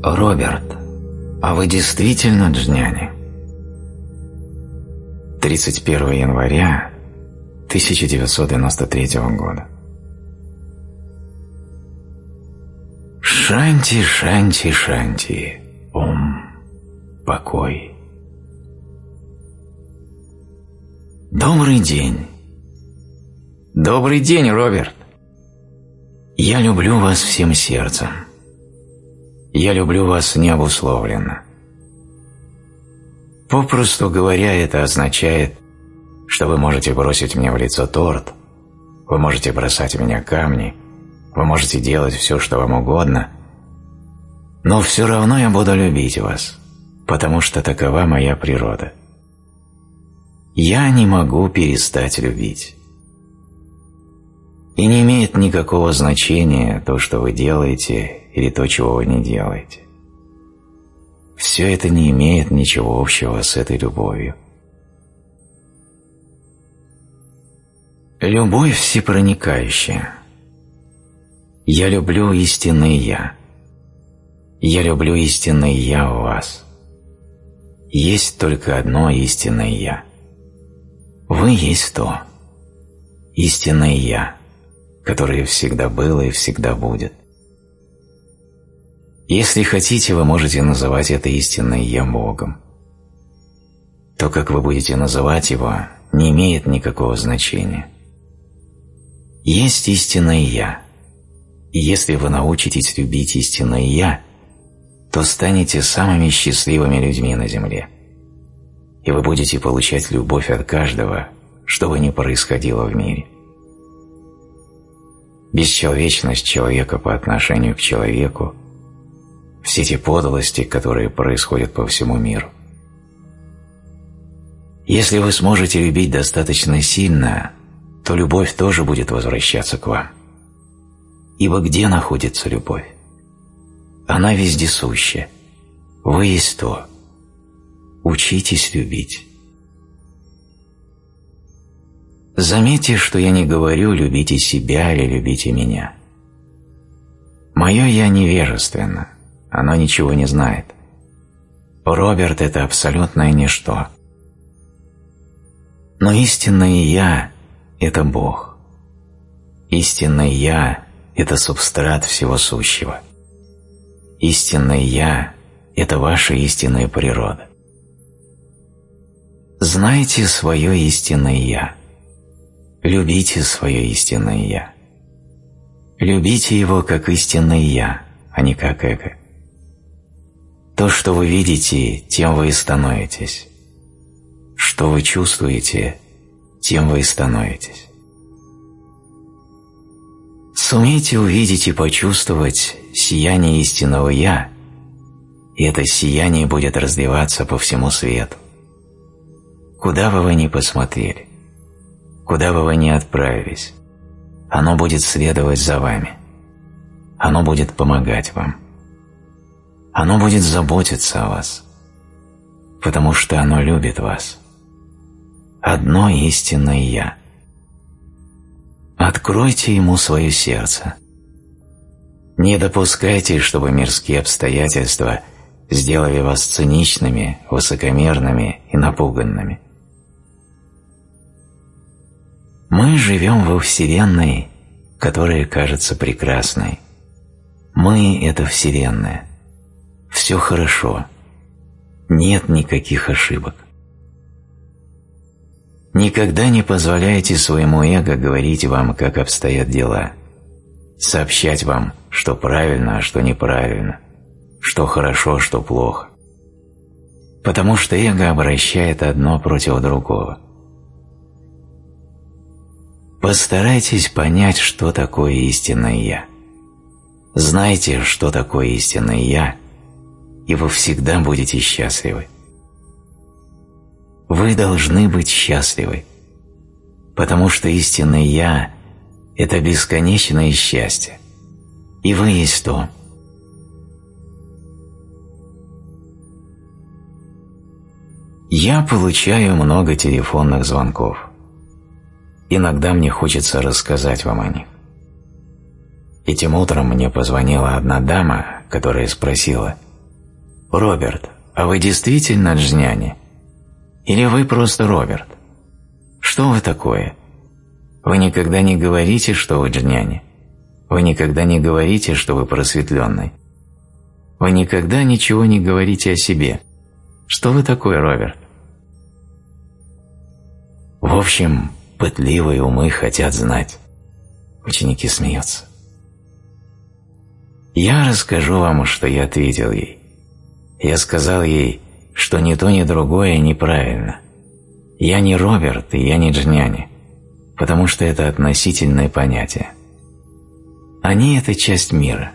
Роберт, а вы действительно джняни? 31 января 1993 года. Шанти, шанти, шанти. Покой. Добрый день. Добрый день, Роберт. Я люблю вас всем сердцем. Я люблю вас необусловленно. Попросту говоря, это означает, что вы можете бросить мне в лицо торт, вы можете бросать в меня камни, вы можете делать все, что вам угодно, но все равно я буду любить вас, потому что такова моя природа. Я не могу перестать любить. И не имеет никакого значения то, что вы делаете, или то, чего вы не делаете. Все это не имеет ничего общего с этой любовью. Любовь всепроникающая. Я люблю истинное Я. Я люблю истинное Я в вас. Есть только одно истинное Я. Вы есть то. Истинное Я, которое всегда было и всегда будет. Если хотите, вы можете называть это истинное Я Богом. То, как вы будете называть Его, не имеет никакого значения. Есть истинное Я, и если вы научитесь любить истинное Я, то станете самыми счастливыми людьми на земле, и вы будете получать любовь от каждого, что бы ни происходило в мире. Бесчеловечность человека по отношению к человеку, все те подлости, которые происходят по всему миру. Если вы сможете любить достаточно сильно, то любовь тоже будет возвращаться к вам. Ибо где находится любовь? Она вездесуща. Вы есть то. Учитесь любить. Заметьте, что я не говорю «любите себя» или «любите меня». Мое «я» невежественно. Оно ничего не знает. Роберт – это абсолютное ничто. Но истинное «я» – это Бог. Истинное «я» – это субстрат всего сущего. Истинное «я» – это ваша истинная природа. Знайте свое истинное «я». Любите свое истинное «я». Любите его как истинное «я», а не как эго. То, что вы видите, тем вы и становитесь. Что вы чувствуете, тем вы и становитесь. Сумейте увидеть и почувствовать сияние истинного «Я», и это сияние будет разливаться по всему свету. Куда бы вы ни посмотрели, куда бы вы ни отправились, оно будет следовать за вами. Оно будет помогать вам. Оно будет заботиться о вас, потому что оно любит вас. Одно истинное «Я». Откройте ему свое сердце. Не допускайте, чтобы мирские обстоятельства сделали вас циничными, высокомерными и напуганными. Мы живем во Вселенной, которая кажется прекрасной. Мы – это Вселенная. Все хорошо. Нет никаких ошибок. Никогда не позволяйте своему эго говорить вам, как обстоят дела, сообщать вам, что правильно, а что неправильно, что хорошо, что плохо. Потому что эго обращает одно против другого. Постарайтесь понять, что такое истинное «Я». Знайте, что такое истинное «Я», и вы всегда будете счастливы. Вы должны быть счастливы, потому что истинное «Я» – это бесконечное счастье, и вы есть то. Я получаю много телефонных звонков. Иногда мне хочется рассказать вам о них. Этим утром мне позвонила одна дама, которая спросила: «Роберт, а вы действительно джняни? Или вы просто Роберт? Что вы такое? Вы никогда не говорите, что вы джняни. Вы никогда не говорите, что вы просветленный. Вы никогда ничего не говорите о себе. Что вы такой, Роберт?» В общем, пытливые умы хотят знать. Ученики смеются. Я расскажу вам, что я ответил ей. Я сказал ей, что ни то, ни другое неправильно. Я не Роберт, и я не джняни, потому что это относительное понятие. Они – это часть мира.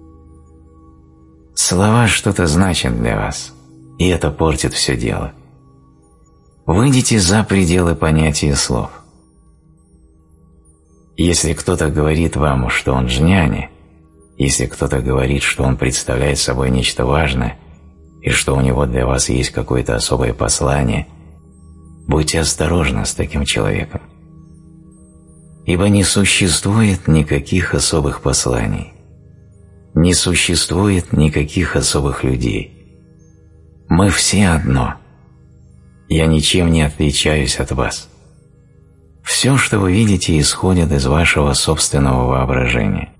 Слова что-то значат для вас, и это портит все дело. Выйдите за пределы понятия слов. Если кто-то говорит вам, что он джняни, если кто-то говорит, что он представляет собой нечто важное, и что у него для вас есть какое-то особое послание, будьте осторожны с таким человеком. Ибо не существует никаких особых посланий, не существует никаких особых людей. Мы все одно. Я ничем не отличаюсь от вас. Все, что вы видите, исходит из вашего собственного воображения.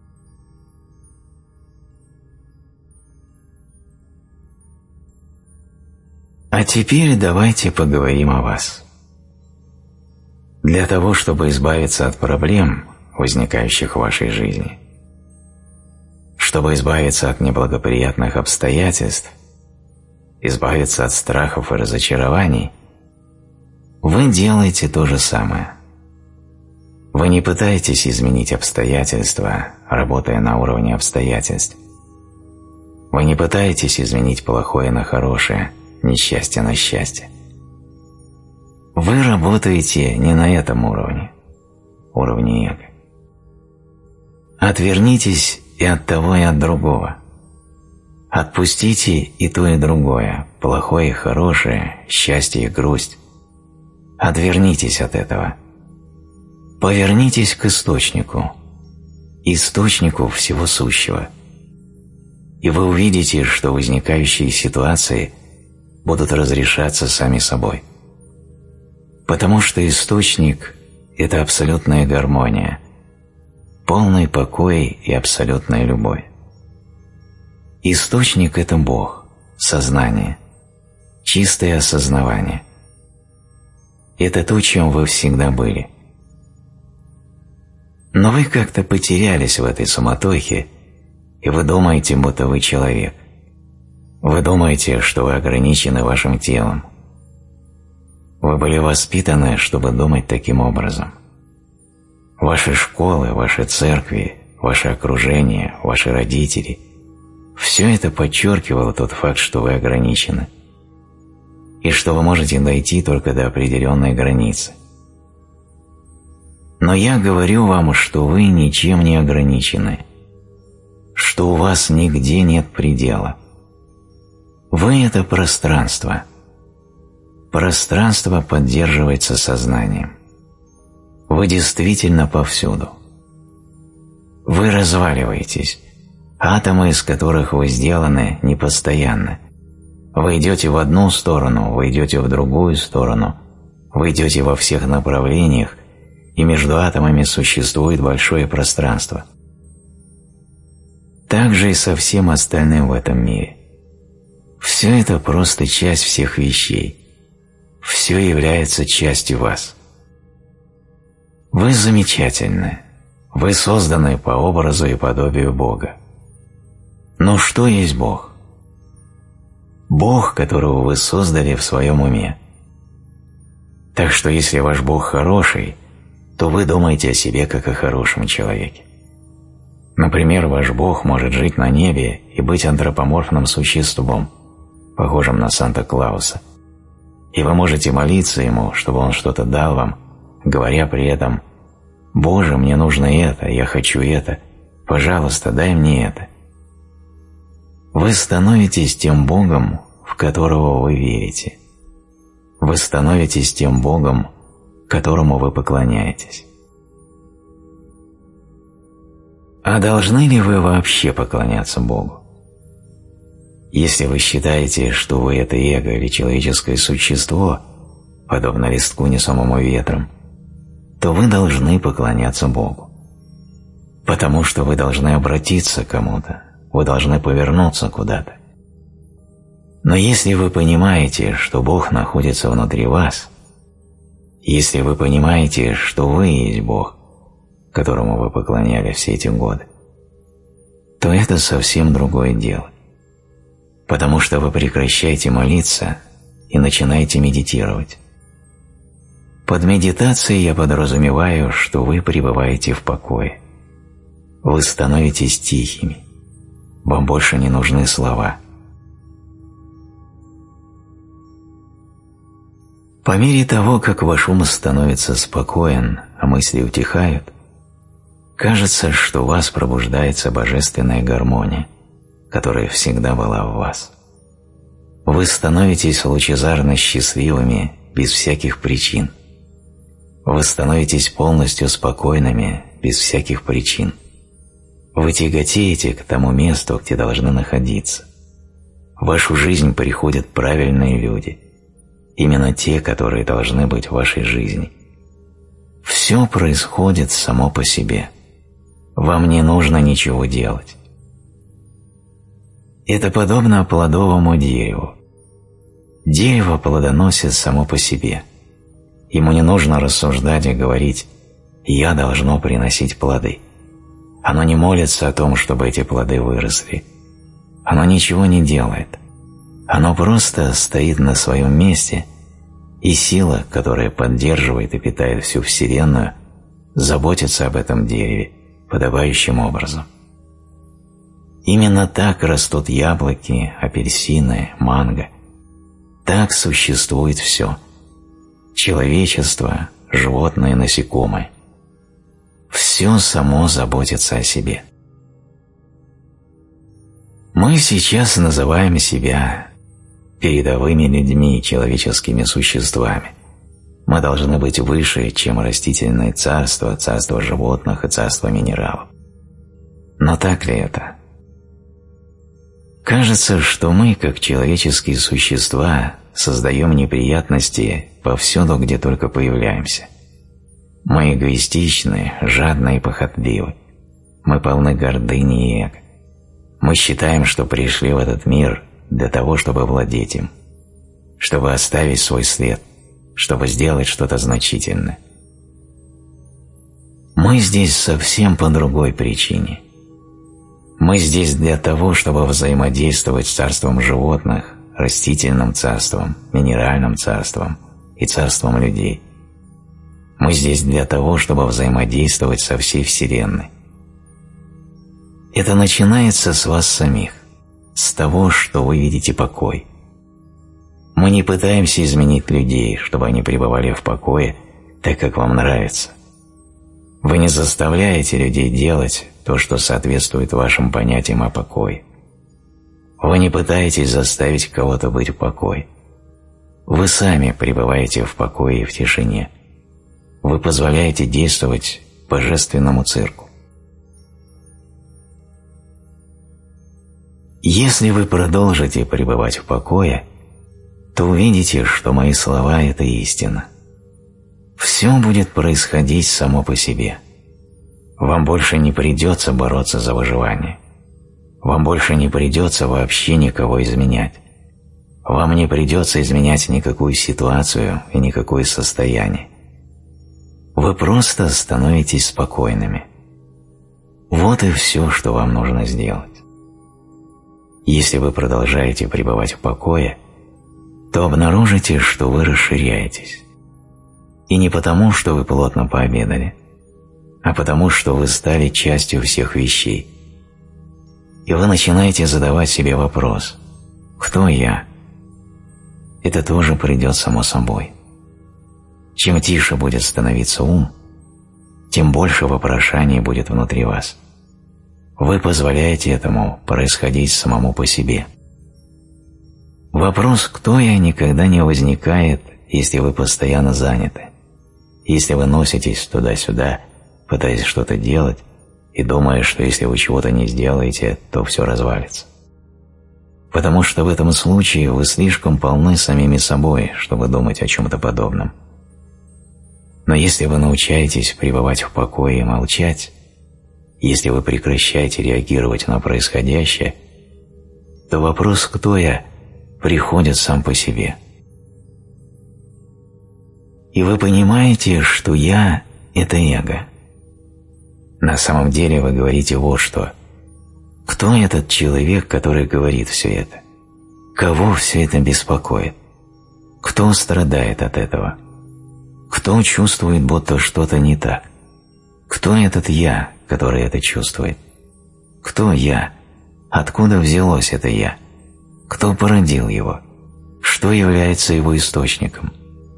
А теперь давайте поговорим о вас. Для того, чтобы избавиться от проблем, возникающих в вашей жизни, чтобы избавиться от неблагоприятных обстоятельств, избавиться от страхов и разочарований, вы делаете то же самое. Вы не пытаетесь изменить обстоятельства, работая на уровне обстоятельств. Вы не пытаетесь изменить плохое на хорошее, несчастье на счастье. Вы работаете не на этом уровне, уровне эго. Отвернитесь и от того, и от другого. Отпустите и то, и другое, плохое и хорошее, счастье и грусть. Отвернитесь от этого. Повернитесь к источнику, источнику всего сущего. И вы увидите, что возникающие ситуации будут разрешаться сами собой. Потому что источник – это абсолютная гармония, полный покой и абсолютная любовь. Источник – это Бог, сознание, чистое осознавание. Это то, чем вы всегда были. Но вы как-то потерялись в этой суматохе, и вы думаете, будто вы человек. Вы думаете, что вы ограничены вашим телом. Вы были воспитаны, чтобы думать таким образом. Ваши школы, ваши церкви, ваше окружение, ваши родители – все это подчеркивало тот факт, что вы ограничены, и что вы можете дойти только до определенной границы. Но я говорю вам, что вы ничем не ограничены, что у вас нигде нет предела. Вы – это пространство. Пространство поддерживается сознанием. Вы действительно повсюду. Вы разваливаетесь. Атомы, из которых вы сделаны, непостоянны. Вы идете в одну сторону, вы идете в другую сторону, вы идете во всех направлениях, и между атомами существует большое пространство. Так же и со всем остальным в этом мире. Все это просто часть всех вещей. Все является частью вас. Вы замечательны. Вы созданы по образу и подобию Бога. Но что есть Бог? Бог, которого вы создали в своем уме. Так что если ваш Бог хороший, то вы думаете о себе как о хорошем человеке. Например, ваш Бог может жить на небе и быть антропоморфным существом, похожим на Санта-Клауса. И вы можете молиться Ему, чтобы Он что-то дал вам, говоря при этом: «Боже, мне нужно это, я хочу это, пожалуйста, дай мне это». Вы становитесь тем Богом, в которого вы верите. Вы становитесь тем Богом, которому вы поклоняетесь. А должны ли вы вообще поклоняться Богу? Если вы считаете, что вы – это эго или человеческое существо, подобно листку, несомому ветром, то вы должны поклоняться Богу. Потому что вы должны обратиться к кому-то, вы должны повернуться куда-то. Но если вы понимаете, что Бог находится внутри вас, если вы понимаете, что вы есть Бог, которому вы поклонялись все эти годы, то это совсем другое дело. Потому что вы прекращаете молиться и начинаете медитировать. Под медитацией я подразумеваю, что вы пребываете в покое. Вы становитесь тихими. Вам больше не нужны слова. По мере того, как ваш ум становится спокоен, а мысли утихают, кажется, что у вас пробуждается божественная гармония, которая всегда была в вас. Вы становитесь лучезарно счастливыми без всяких причин. Вы становитесь полностью спокойными без всяких причин. Вы тяготеете к тому месту, где должны находиться. В вашу жизнь приходят правильные люди, именно те, которые должны быть в вашей жизни. Все происходит само по себе. Вам не нужно ничего делать. Это подобно плодовому дереву. Дерево плодоносит само по себе. Ему не нужно рассуждать и говорить «я должно приносить плоды». Оно не молится о том, чтобы эти плоды выросли. Оно ничего не делает. Оно просто стоит на своем месте, и сила, которая поддерживает и питает всю Вселенную, заботится об этом дереве подобающим образом. Именно так растут яблоки, апельсины, манго. Так существует все. Человечество, животные, насекомые. Все само заботится о себе. Мы сейчас называем себя передовыми людьми, человеческими существами. Мы должны быть выше, чем растительное царство, царство животных и царство минералов. Но так ли это? Кажется, что мы, как человеческие существа, создаем неприятности повсюду, где только появляемся. Мы эгоистичны, жадны и похотливы. Мы полны гордыни и эго. Мы считаем, что пришли в этот мир для того, чтобы владеть им, чтобы оставить свой след, чтобы сделать что-то значительное. Мы здесь совсем по другой причине. Мы здесь для того, чтобы взаимодействовать с царством животных, растительным царством, минеральным царством и царством людей. Мы здесь для того, чтобы взаимодействовать со всей Вселенной. Это начинается с вас самих, с того, что вы видите покой. Мы не пытаемся изменить людей, чтобы они пребывали в покое так, как вам нравится. Вы не заставляете людей делать то, что соответствует вашим понятиям о покое. Вы не пытаетесь заставить кого-то быть в покое. Вы сами пребываете в покое и в тишине. Вы позволяете действовать божественному цирку. Если вы продолжите пребывать в покое, то увидите, что мои слова – это истина. Все будет происходить само по себе. Вам больше не придется бороться за выживание. Вам больше не придется вообще никого изменять. Вам не придется изменять никакую ситуацию и никакое состояние. Вы просто становитесь спокойными. Вот и все, что вам нужно сделать. Если вы продолжаете пребывать в покое, то обнаружите, что вы расширяетесь. И не потому, что вы плотно пообедали, а потому, что вы стали частью всех вещей. И вы начинаете задавать себе вопрос «Кто я?». Это тоже придет само собой. Чем тише будет становиться ум, тем больше вопрошаний будет внутри вас. Вы позволяете этому происходить самому по себе. Вопрос «Кто я?» никогда не возникает, если вы постоянно заняты, если вы носитесь туда-сюда, пытаясь что-то делать, и думая, что если вы чего-то не сделаете, то все развалится. потому что в этом случае вы слишком полны самими собой, чтобы думать о чем-то подобном. Но если вы научаетесь пребывать в покое и молчать, если вы прекращаете реагировать на происходящее, то вопрос «кто я?» приходит сам по себе. И вы понимаете, что «я» – это эго. На самом деле вы говорите вот что. Кто этот человек, который говорит все это? Кого все это беспокоит? Кто страдает от этого? Кто чувствует, будто что-то не так? Кто этот «я», который это чувствует? Кто «я»? Откуда взялось это «я»? Кто породил его? Что является его источником?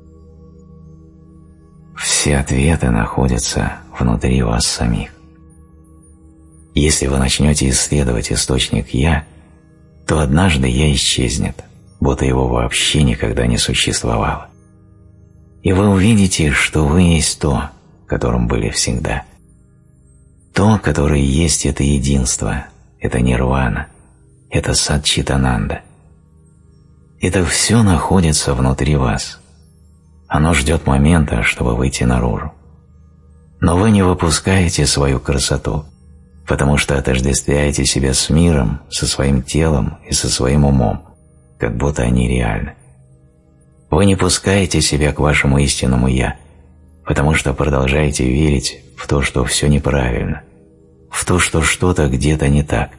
Все ответы находятся внутри вас самих. Если вы начнете исследовать источник «я», то однажды «я» исчезнет, будто его вообще никогда не существовало. И вы увидите, что вы есть то, которым были всегда. То, которое есть – это единство, это нирвана, это садчитананда. Это все находится внутри вас. Оно ждет момента, чтобы выйти наружу. Но вы не выпускаете свою красоту, потому что отождествляете себя с миром, со своим телом и со своим умом, как будто они реальны. Вы не пускаете себя к вашему истинному «я», потому что продолжаете верить в то, что все неправильно, в то, что что-то где-то не так.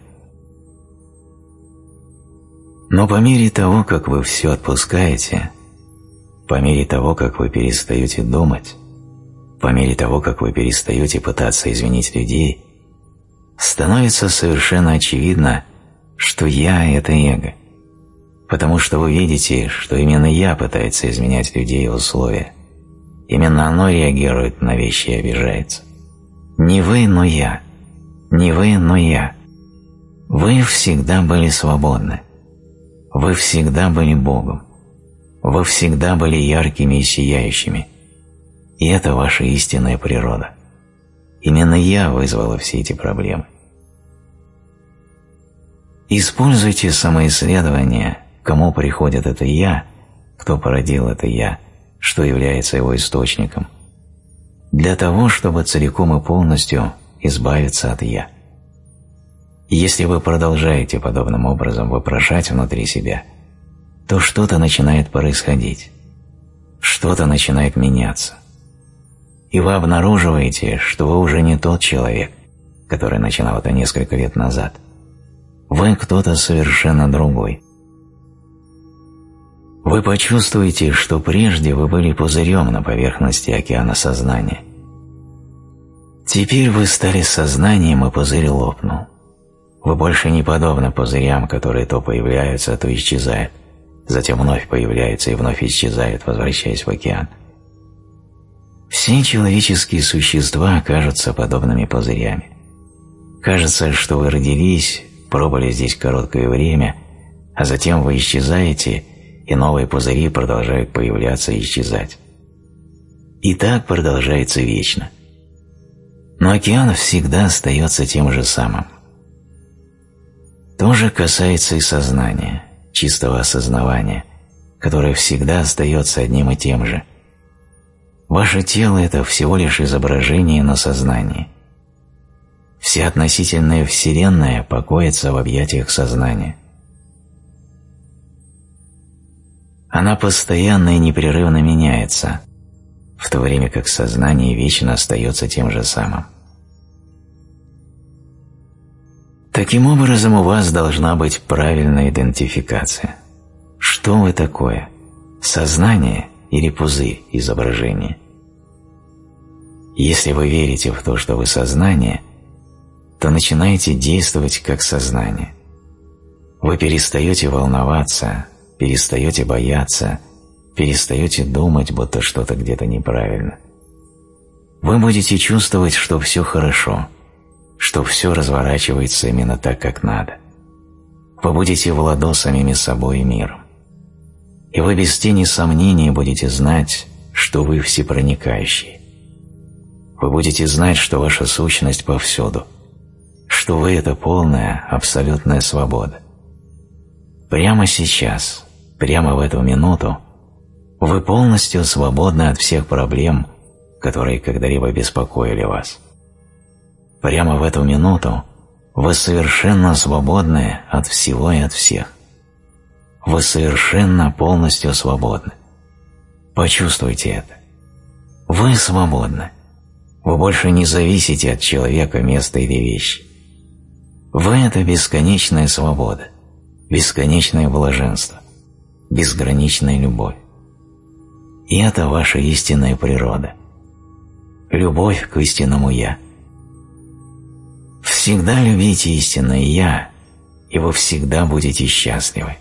Но по мере того, как вы все отпускаете, по мере того, как вы перестаете думать, по мере того, как вы перестаете пытаться изменить людей, становится совершенно очевидно, что «я» – это эго, потому что вы видите, что именно «я» пытается изменять людей и условия. Именно оно реагирует на вещи и обижается. Не вы, но я. Не вы, но я. Вы всегда были свободны. Вы всегда были Богом. Вы всегда были яркими и сияющими. И это ваша истинная природа. Именно «я» вызвала все эти проблемы. Используйте самоисследование, кому приходит это «я», кто породил это «я», что является его источником, для того, чтобы целиком и полностью избавиться от «я». Если вы продолжаете подобным образом вопрошать внутри себя, то что-то начинает происходить, что-то начинает меняться. И вы обнаруживаете, что вы уже не тот человек, который начинал это несколько лет назад. Вы кто-то совершенно другой. Вы почувствуете, что прежде вы были пузырем на поверхности океана сознания. Теперь вы стали сознанием, и пузырь лопнул. Вы больше не подобны пузырям, которые то появляются, то исчезают, затем вновь появляются и вновь исчезают, возвращаясь в океан. Все человеческие существа кажутся подобными пузырями. Кажется, что вы родились, пробыли здесь короткое время, а затем вы исчезаете, и новые пузыри продолжают появляться и исчезать. И так продолжается вечно. Но океан всегда остается тем же самым. То же касается и сознания, чистого осознавания, которое всегда остается одним и тем же. Ваше тело – это всего лишь изображение на сознании. Вся относительная Вселенная покоится в объятиях сознания. Она постоянно и непрерывно меняется, в то время как сознание вечно остается тем же самым. Таким образом, у вас должна быть правильная идентификация. Что вы такое? Сознание или пузырь изображения? Если вы верите в то, что вы сознание, то начинаете действовать как сознание. Вы перестаете волноваться, перестаете бояться, перестаете думать, будто что-то где-то неправильно. Вы будете чувствовать, что все хорошо, что все разворачивается именно так, как надо. Вы будете в ладу самими собой и миром. И вы без тени сомнений будете знать, что вы всепроникающие. Вы будете знать, что ваша сущность повсюду, что вы – это полная, абсолютная свобода. Прямо сейчас, прямо в эту минуту, вы полностью свободны от всех проблем, которые когда-либо беспокоили вас. Прямо в эту минуту вы совершенно свободны от всего и от всех. Вы совершенно полностью свободны. Почувствуйте это. Вы свободны. Вы больше не зависите от человека, места или вещи. Вы – это бесконечная свобода, бесконечное блаженство, безграничная любовь. И это ваша истинная природа. Любовь к истинному «Я». Всегда любите истинное «Я», и вы всегда будете счастливы.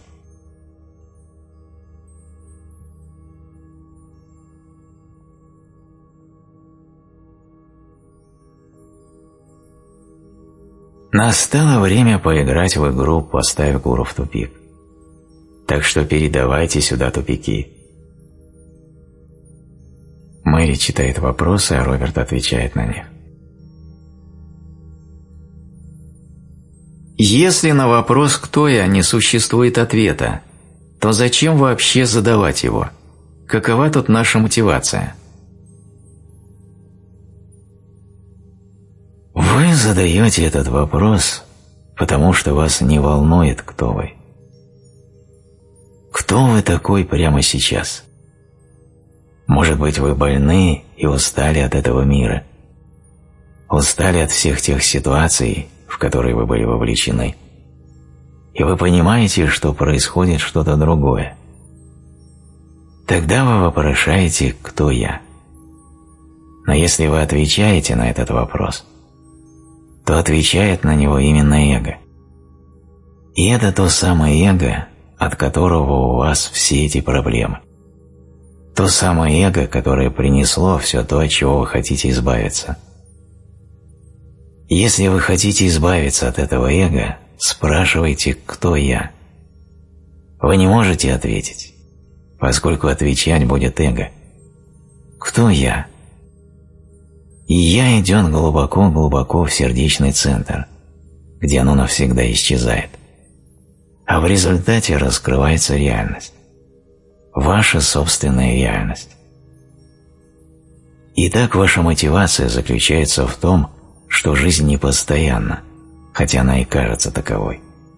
Настало время поиграть в игру «Поставь гуру в тупик». Так что передавайте сюда тупики. Мэри читает вопросы, а Роберт отвечает на них. Если на вопрос «Кто я?» не существует ответа, то зачем вообще задавать его? Какова тут наша мотивация? Вы задаете этот вопрос, потому что вас не волнует, кто вы. Кто вы такой прямо сейчас? Может быть, вы больны и устали от этого мира, устали от всех тех ситуаций, в которые вы были вовлечены, и вы понимаете, что происходит что-то другое. Тогда вы вопрошаете «Кто я?». Но если вы отвечаете на этот вопрос, то отвечает на него именно эго. И это то самое эго, от которого у вас все эти проблемы. То самое эго, которое принесло все то, от чего вы хотите избавиться. Если вы хотите избавиться от этого эго, спрашивайте «Кто я?». Вы не можете ответить, поскольку отвечать будет эго. «Кто я?». И «я» идет глубоко-глубоко в сердечный центр, где оно навсегда исчезает. А в результате раскрывается реальность. Ваша собственная реальность. Итак, ваша мотивация заключается в том, что жизнь непостоянна, хотя она и кажется таковой.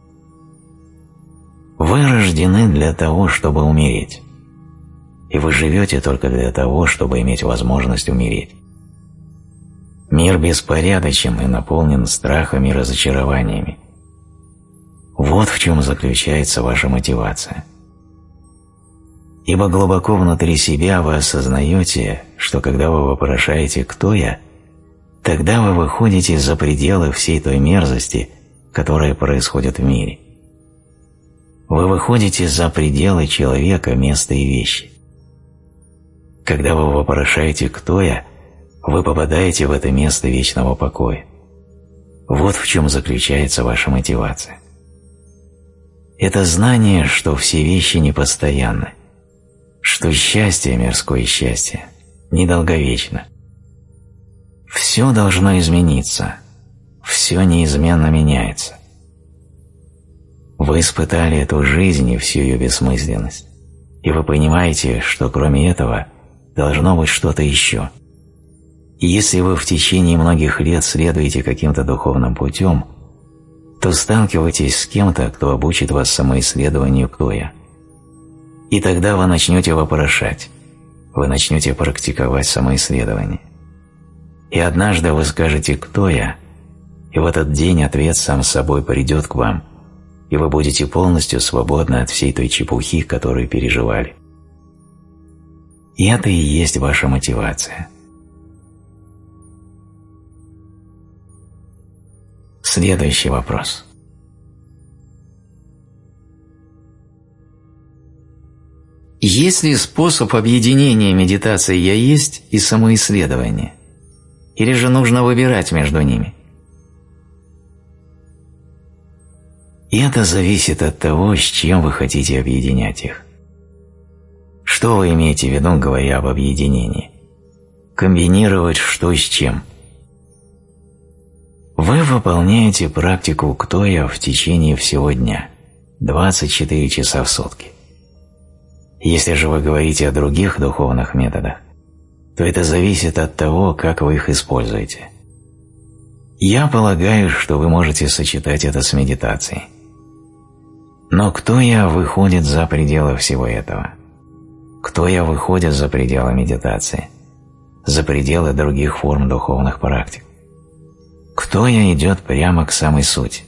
Вы рождены для того, чтобы умереть. И вы живете только для того, чтобы иметь возможность умереть. Мир беспорядочен и наполнен страхами и разочарованиями. Вот в чем заключается ваша мотивация. Ибо глубоко внутри себя вы осознаете, что когда вы вопрошаете «Кто я?», тогда вы выходите за пределы всей той мерзости, которая происходит в мире. Вы выходите за пределы человека, места и вещи. Когда вы вопрошаете «Кто я?», вы попадаете в это место вечного покоя. Вот в чем заключается ваша мотивация. Это знание, что все вещи непостоянны, что счастье, мирское счастье, недолговечно. Все должно измениться, все неизменно меняется. Вы испытали эту жизнь и всю ее бессмысленность, и вы понимаете, что кроме этого должно быть что-то еще. И если вы в течение многих лет следуете каким-то духовным путем, то сталкиваетесь с кем-то, кто обучит вас самоисследованию «Кто я?». И тогда вы начнете вопрошать, вы начнете практиковать самоисследование. И однажды вы скажете «Кто я?», и в этот день ответ сам собой придет к вам, и вы будете полностью свободны от всей той чепухи, которую переживали. И это и есть ваша мотивация. Следующий вопрос. Есть ли способ объединения медитации «Я есть» и самоисследования? Или же нужно выбирать между ними? И это зависит от того, с чем вы хотите объединять их. Что вы имеете в виду, говоря об объединении? Комбинировать что с чем? Вы выполняете практику «Кто я» в течение всего дня, 24 часа в сутки. Если же вы говорите о других духовных методах, то это зависит от того, как вы их используете. Я полагаю, что вы можете сочетать это с медитацией. Но кто я выходит за пределы всего этого? Кто я выходит за пределы медитации? За пределы других форм духовных практик? Кто я идет прямо к самой сути?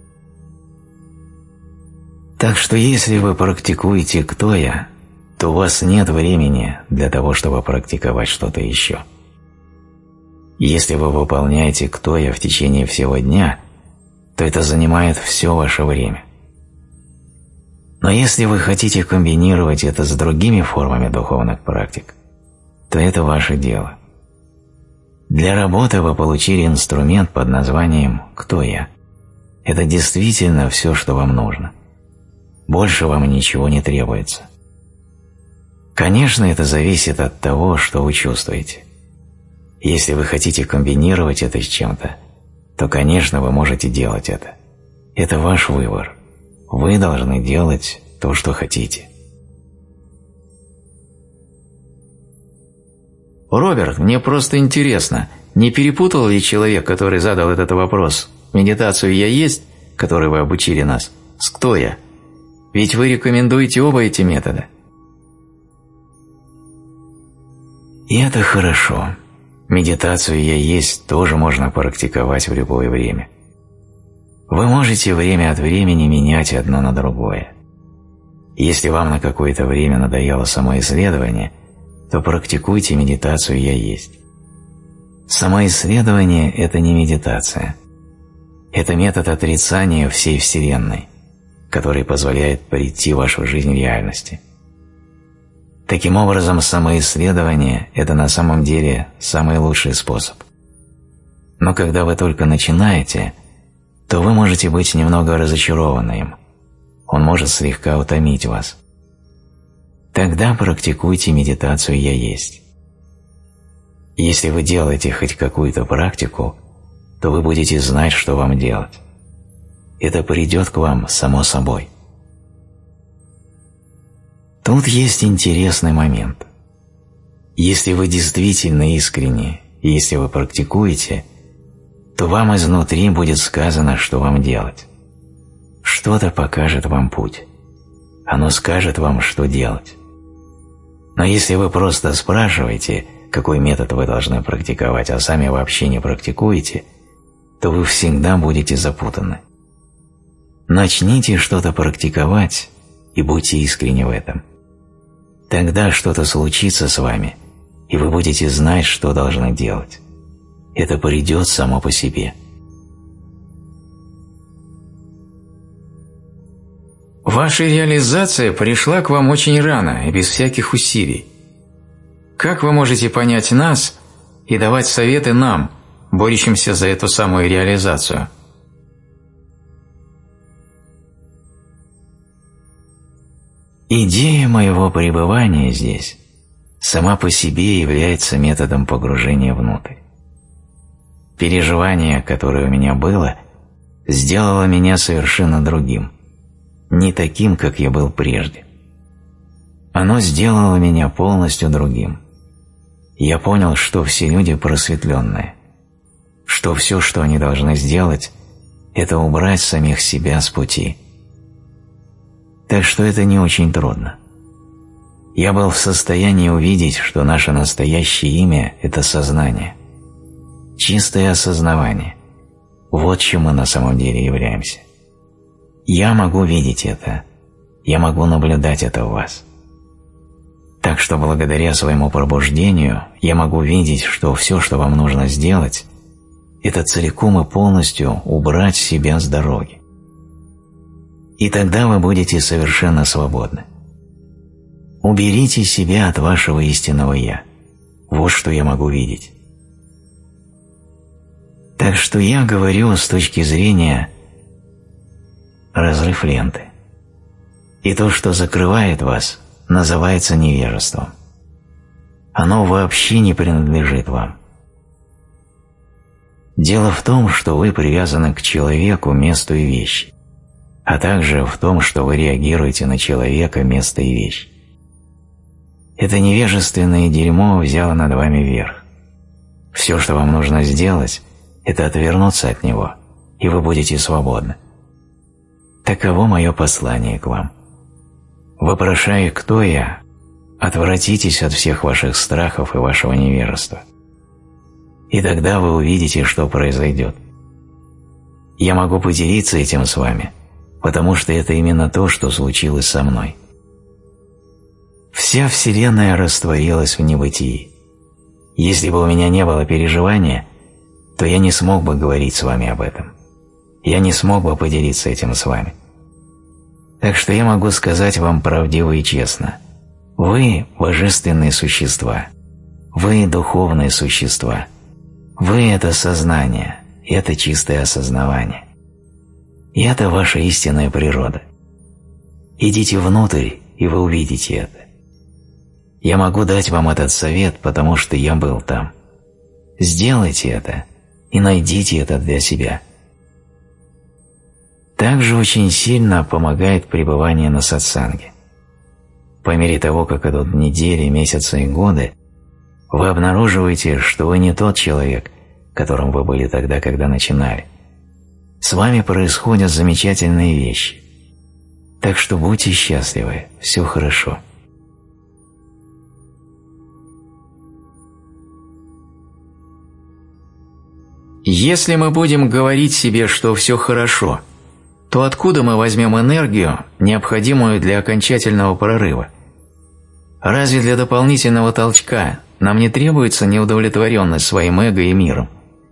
Так что если вы практикуете «кто я», то у вас нет времени для того, чтобы практиковать что-то еще. Если вы выполняете «кто я» в течение всего дня, то это занимает все ваше время. Но если вы хотите комбинировать это с другими формами духовных практик, то это ваше дело. Для работы вы получили инструмент под названием «Кто я?». Это действительно все, что вам нужно. Больше вам ничего не требуется. Конечно, это зависит от того, что вы чувствуете. Если вы хотите комбинировать это с чем-то, то, конечно, вы можете делать это. Это ваш выбор. Вы должны делать то, что хотите. Роберт, мне просто интересно, не перепутал ли человек, который задал этот вопрос, медитацию «Я есть», которой вы обучили нас, с «Кто я»? Ведь вы рекомендуете оба эти метода. И это хорошо. Медитацию «Я есть» тоже можно практиковать в любое время. Вы можете время от времени менять одно на другое. Если вам на какое-то время надоело самоисследование, то практикуйте медитацию «Я есть». Самоисследование – это не медитация. Это метод отрицания всей Вселенной, который позволяет прийти в вашу жизнь реальности. Таким образом, самоисследование – это на самом деле самый лучший способ. Но когда вы только начинаете, то вы можете быть немного разочарованы им. Он может слегка утомить вас. Тогда практикуйте медитацию «Я есть». Если вы делаете хоть какую-то практику, то вы будете знать, что вам делать. Это придет к вам само собой. Тут есть интересный момент. Если вы действительно искренни, и если вы практикуете, то вам изнутри будет сказано, что вам делать. Что-то покажет вам путь. Оно скажет вам, что делать. Но если вы просто спрашиваете, какой метод вы должны практиковать, а сами вообще не практикуете, то вы всегда будете запутаны. Начните что-то практиковать и будьте искренни в этом. Тогда что-то случится с вами, и вы будете знать, что должны делать. Это придет само по себе. Ваша реализация пришла к вам очень рано и без всяких усилий. Как вы можете понять нас и давать советы нам, борющимся за эту самую реализацию? Идея моего пребывания здесь сама по себе является методом погружения внутрь. Переживание, которое у меня было, сделало меня совершенно другим, не таким, как я был прежде. Оно сделало меня полностью другим. Я понял, что все люди просветленные, что все, что они должны сделать, это убрать самих себя с пути. Так что это не очень трудно. Я был в состоянии увидеть, что наше настоящее имя – это сознание. Чистое осознавание. Вот чем мы на самом деле являемся. Я могу видеть это. Я могу наблюдать это в вас. Так что благодаря своему пробуждению я могу видеть, что все, что вам нужно сделать, это целиком и полностью убрать себя с дороги. И тогда вы будете совершенно свободны. Уберите себя от вашего истинного «Я». Вот что я могу видеть. Так что я говорю с точки зрения разрыв ленты. И то, что закрывает вас, называется невежеством. Оно вообще не принадлежит вам. Дело в том, что вы привязаны к человеку, месту и вещи. а также в том, что вы реагируете на человека, место и вещь. Это невежественное дерьмо взяло над вами верх. Все, что вам нужно сделать, это отвернуться от него, и вы будете свободны. Таково мое послание к вам. Вопрошая, кто я, отвратитесь от всех ваших страхов и вашего невежества. И тогда вы увидите, что произойдет. Я могу поделиться этим с вами, потому что это именно то, что случилось со мной. Вся Вселенная растворилась в небытии. Если бы у меня не было переживания, то я не смог бы говорить с вами об этом. Я не смог бы поделиться этим с вами. Так что я могу сказать вам правдиво и честно. Вы – божественные существа. Вы – духовные существа. Вы – это сознание, это чистое осознавание. И это ваша истинная природа. Идите внутрь, и вы увидите это. Я могу дать вам этот совет, потому что я был там. Сделайте это и найдите это для себя. Также очень сильно помогает пребывание на сатсанге. По мере того, как идут недели, месяцы и годы, вы обнаруживаете, что вы не тот человек, которым вы были тогда, когда начинали. С вами происходят замечательные вещи. Так что будьте счастливы, все хорошо. Если мы будем говорить себе, что все хорошо, то откуда мы возьмем энергию, необходимую для окончательного прорыва? Разве для дополнительного толчка нам не требуется неудовлетворенность своим эго и миром?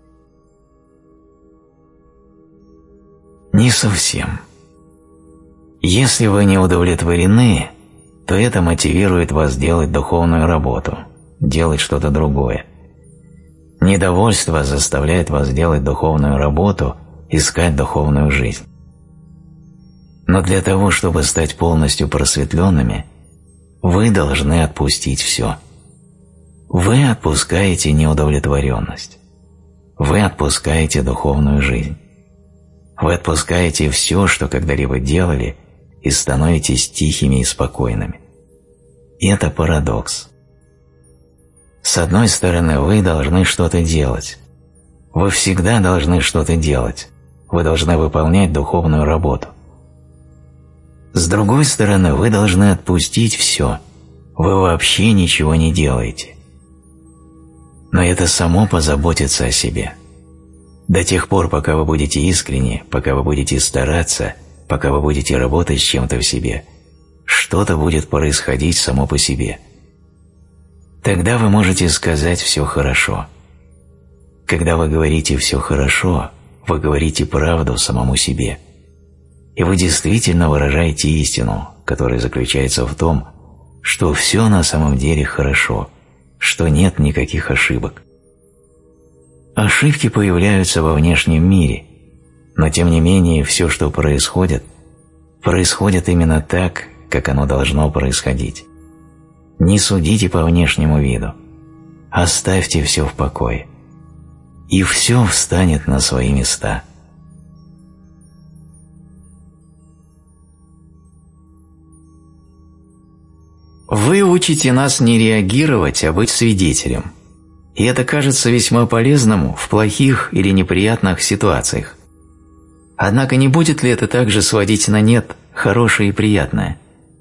Не совсем. Если вы не удовлетворены, то это мотивирует вас делать духовную работу, делать что-то другое. Недовольство заставляет вас делать духовную работу, искать духовную жизнь. Но для того, чтобы стать полностью просветленными, вы должны отпустить все. Вы отпускаете неудовлетворенность. Вы отпускаете духовную жизнь. Вы отпускаете все, что когда-либо делали, и становитесь тихими и спокойными. И это парадокс. С одной стороны, вы должны что-то делать. Вы всегда должны что-то делать. Вы должны выполнять духовную работу. С другой стороны, вы должны отпустить все. Вы вообще ничего не делаете. Но это само позаботится о себе. До тех пор, пока вы будете искренни, пока вы будете стараться, пока вы будете работать с чем-то в себе, что-то будет происходить само по себе. Тогда вы можете сказать «все хорошо». Когда вы говорите «все хорошо», вы говорите правду самому себе. И вы действительно выражаете истину, которая заключается в том, что все на самом деле хорошо, что нет никаких ошибок. Ошибки появляются во внешнем мире, но тем не менее все, что происходит, происходит именно так, как оно должно происходить. Не судите по внешнему виду, оставьте все в покое, и все встанет на свои места. Вы учите нас не реагировать, а быть свидетелем. И это кажется весьма полезным в плохих или неприятных ситуациях. Однако не будет ли это также сводить на нет хорошее и приятное?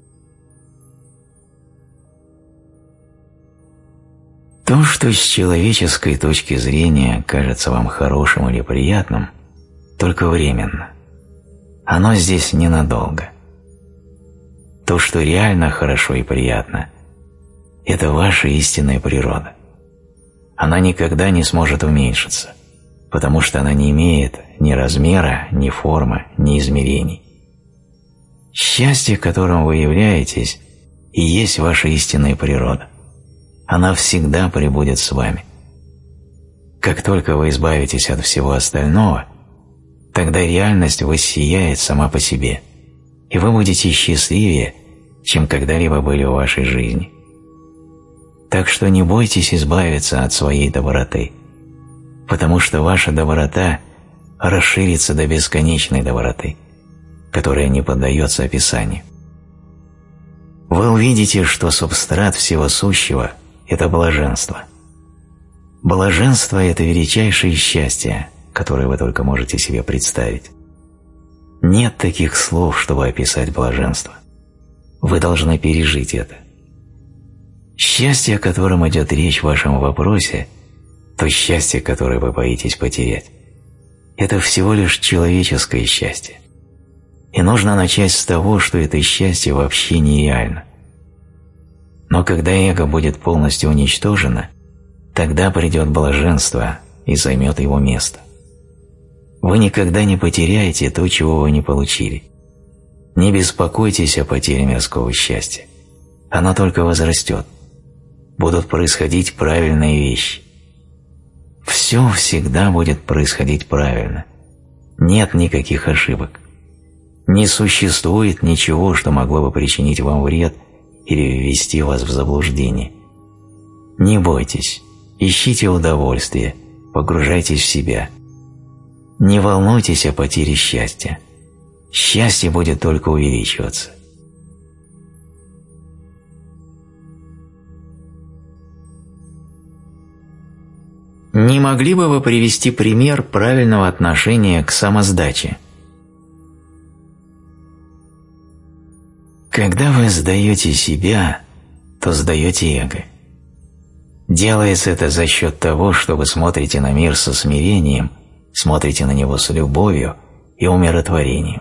То, что с человеческой точки зрения кажется вам хорошим или приятным, только временно. Оно здесь ненадолго. То, что реально хорошо и приятно, это ваша истинная природа. Она никогда не сможет уменьшиться, потому что она не имеет ни размера, ни формы, ни измерений. Счастье, которым вы являетесь, и есть ваша истинная природа. Она всегда пребудет с вами. Как только вы избавитесь от всего остального, тогда реальность воссияет сама по себе, и вы будете счастливее, чем когда-либо были в вашей жизни. Так что не бойтесь избавиться от своей доброты, потому что ваша доброта расширится до бесконечной доброты, которое не поддается описанию. Вы увидите, что субстрат всего сущего – это блаженство. Блаженство – это величайшее счастье, которое вы только можете себе представить. Нет таких слов, чтобы описать блаженство. Вы должны пережить это. Счастье, о котором идет речь в вашем вопросе, то счастье, которое вы боитесь потерять, это всего лишь человеческое счастье. И нужно начать с того, что это счастье вообще нереально. Но когда эго будет полностью уничтожено, тогда придет блаженство и займет его место. Вы никогда не потеряете то, чего вы не получили. Не беспокойтесь о потере мирского счастья. Оно только возрастет. Будут происходить правильные вещи. Все всегда будет происходить правильно. Нет никаких ошибок. Не существует ничего, что могло бы причинить вам вред или ввести вас в заблуждение. Не бойтесь, ищите удовольствие, погружайтесь в себя. Не волнуйтесь о потере счастья. Счастье будет только увеличиваться. Не могли бы вы привести пример правильного отношения к самосдаче? Когда вы сдаете себя, то сдаете эго. Делается это за счет того, что вы смотрите на мир со смирением, смотрите на него с любовью и умиротворением.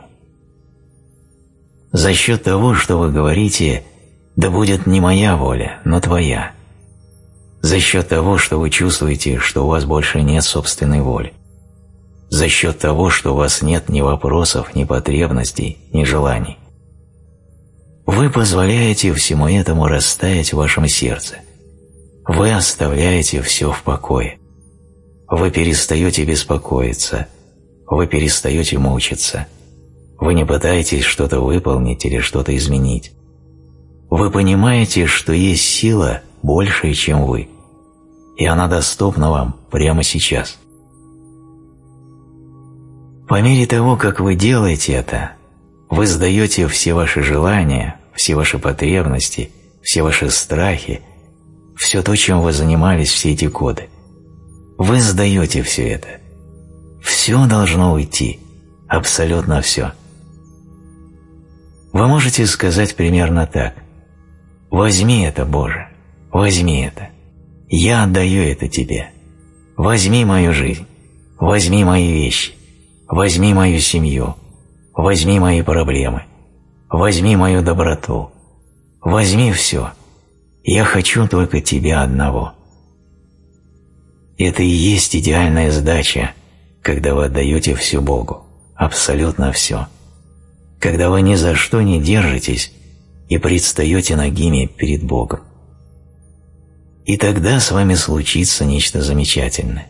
За счет того, что вы говорите «да будет не моя воля, но твоя». За счет того, что вы чувствуете, что у вас больше нет собственной воли. За счет того, что у вас нет ни вопросов, ни потребностей, ни желаний. Вы позволяете всему этому растаять в вашем сердце. Вы оставляете все в покое. Вы перестаете беспокоиться. Вы перестаете мучиться. Вы не пытаетесь что-то выполнить или что-то изменить. Вы понимаете, что есть сила большая, чем вы, и она доступна вам прямо сейчас. По мере того, как вы делаете это, вы сдаете все ваши желания, все ваши потребности, все ваши страхи, все то, чем вы занимались все эти годы. Вы сдаете все это. Все должно уйти, абсолютно все. Вы можете сказать примерно так: «Возьми это, Боже, возьми это. Я отдаю это Тебе. Возьми мою жизнь, возьми мои вещи, возьми мою семью, возьми мои проблемы, возьми мою доброту, возьми все. Я хочу только Тебя одного». Это и есть идеальная сдача, когда вы отдаете все Богу, абсолютно все. Когда вы ни за что не держитесь и предстаете нагими перед Богом. И тогда с вами случится нечто замечательное.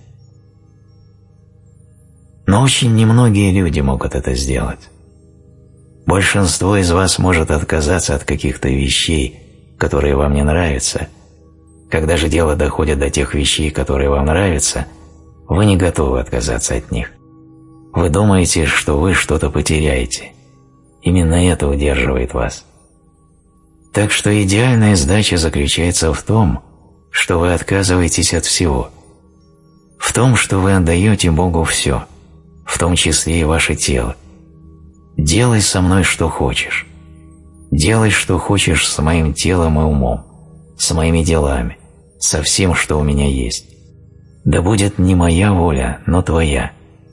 Но очень немногие люди могут это сделать. Большинство из вас может отказаться от каких-то вещей, которые вам не нравятся. Когда же дело доходит до тех вещей, которые вам нравятся, вы не готовы отказаться от них. Вы думаете, что вы что-то потеряете. Именно это удерживает вас. Так что идеальная сдача заключается в том, что вы отказываетесь от всего. В том, что вы отдаете Богу все, в том числе и ваше тело. Делай со мной, что хочешь. Делай, что хочешь с моим телом и умом, с моими делами, со всем, что у меня есть. Да будет не моя воля, но твоя.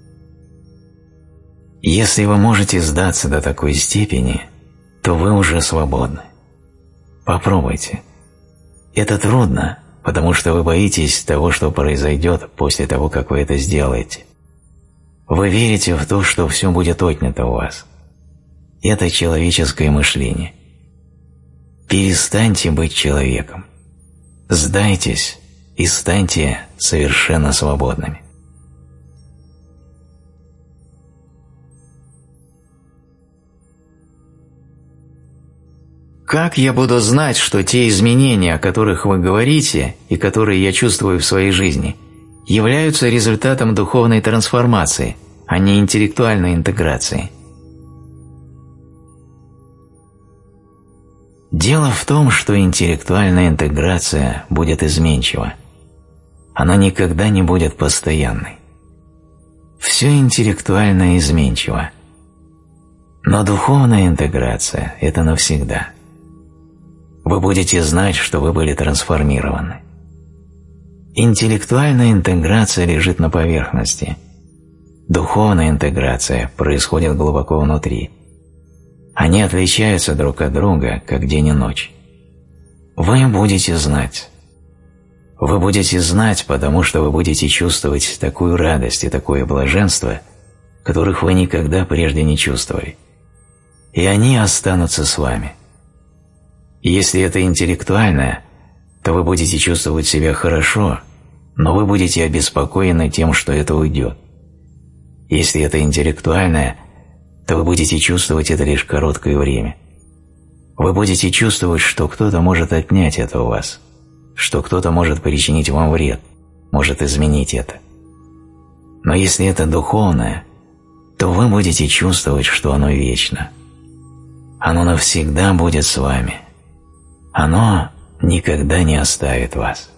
Если вы можете сдаться до такой степени, то вы уже свободны. Попробуйте. Это трудно, потому что вы боитесь того, что произойдет после того, как вы это сделаете. Вы верите в то, что все будет отнято у вас. Это человеческое мышление. Перестаньте быть человеком. Сдайтесь и станьте совершенно свободными. Как я буду знать, что те изменения, о которых вы говорите и которые я чувствую в своей жизни, являются результатом духовной трансформации, а не интеллектуальной интеграции? Дело в том, что интеллектуальная интеграция будет изменчива. Она никогда не будет постоянной. Все интеллектуальное изменчиво. Но духовная интеграция – это навсегда. Вы будете знать, что вы были трансформированы. Интеллектуальная интеграция лежит на поверхности. Духовная интеграция происходит глубоко внутри. Они отличаются друг от друга, как день и ночь. Вы будете знать. Вы будете знать, потому что вы будете чувствовать такую радость и такое блаженство, которых вы никогда прежде не чувствовали. И они останутся с вами. Если это интеллектуальное, то вы будете чувствовать себя хорошо, но вы будете обеспокоены тем, что это уйдет. Если это интеллектуальное, то вы будете чувствовать это лишь короткое время. Вы будете чувствовать, что кто-то может отнять это у вас, что кто-то может причинить вам вред, может изменить это. Но если это духовное, то вы будете чувствовать, что оно вечно. Оно навсегда будет с вами. Оно никогда не оставит вас.